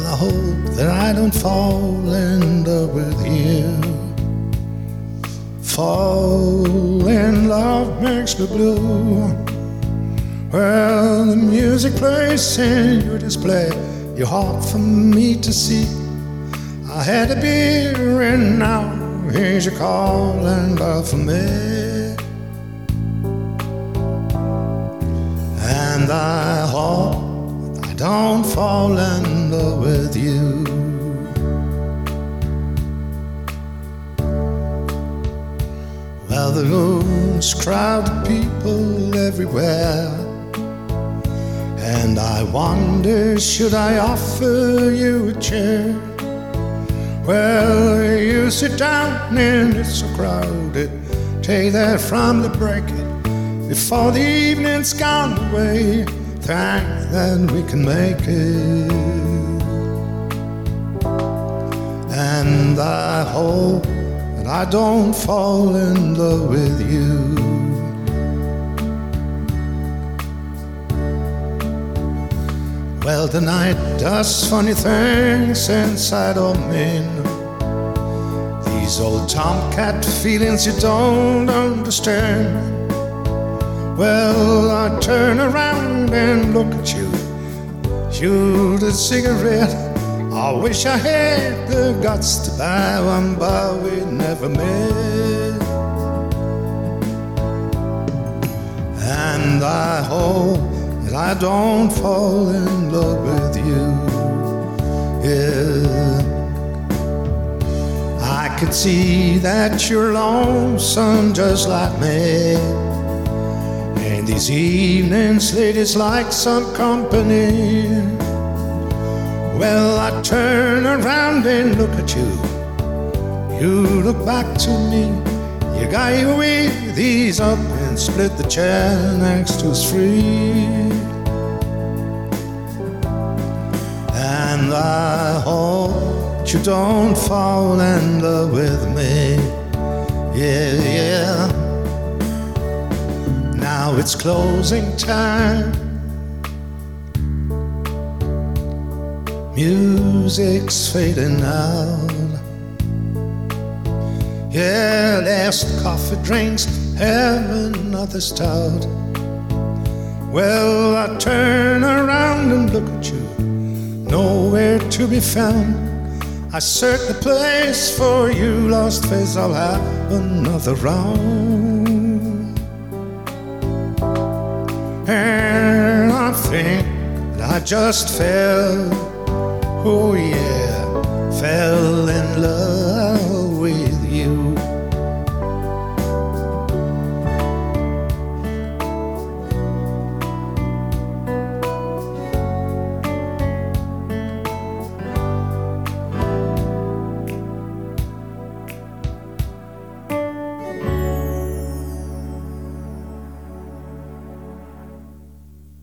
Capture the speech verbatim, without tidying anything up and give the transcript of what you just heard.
Well, I hope that I don't fall in love with you. Fall in love makes me blue. Well, the music plays in your display, you're hard for me to see. I had a beer and now here's your call and love for me. And I hope I don't fall in love with you. Well, the room's crowded, people everywhere, and I wonder, should I offer you a chair? Well, you sit down and it's so crowded. Take that from the bracket before the evening's gone away. Thank that we can make it. And I hope that I don't fall in love with you. Well, the night does funny things inside of me. These old tomcat feelings you don't understand. Well, I turn around and look at you. You the cigarette. I wish I had the guts to buy one, but we never met. And I hope that I don't fall in love with you. Yeah, I could see that you're lonesome just like me, and these evenings ladies like some company. Well, I turn around and look at you. You look back to me. You got your wheelies up and split the chair next to us free. And I hope you don't fall in love with me. Yeah, yeah. Now it's closing time. Music's fading out. Yeah, last coffee drinks, have another stout. Well, I turn around and look at you, nowhere to be found. I search the place for you, lost face, I'll have another round. And I think that I just fell, oh yeah.